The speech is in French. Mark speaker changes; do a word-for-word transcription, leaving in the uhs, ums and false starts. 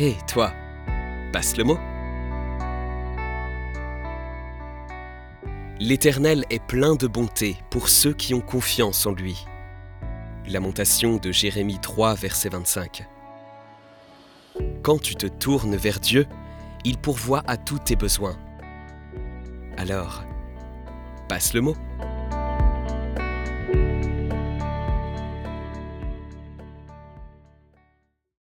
Speaker 1: Hé, toi, passe le mot. L'Éternel est plein de bonté pour ceux qui ont confiance en lui. Lamentation de Jérémie trois, verset vingt-cinq. Quand tu te tournes vers Dieu, il pourvoit à tous tes besoins. Alors, passe le mot.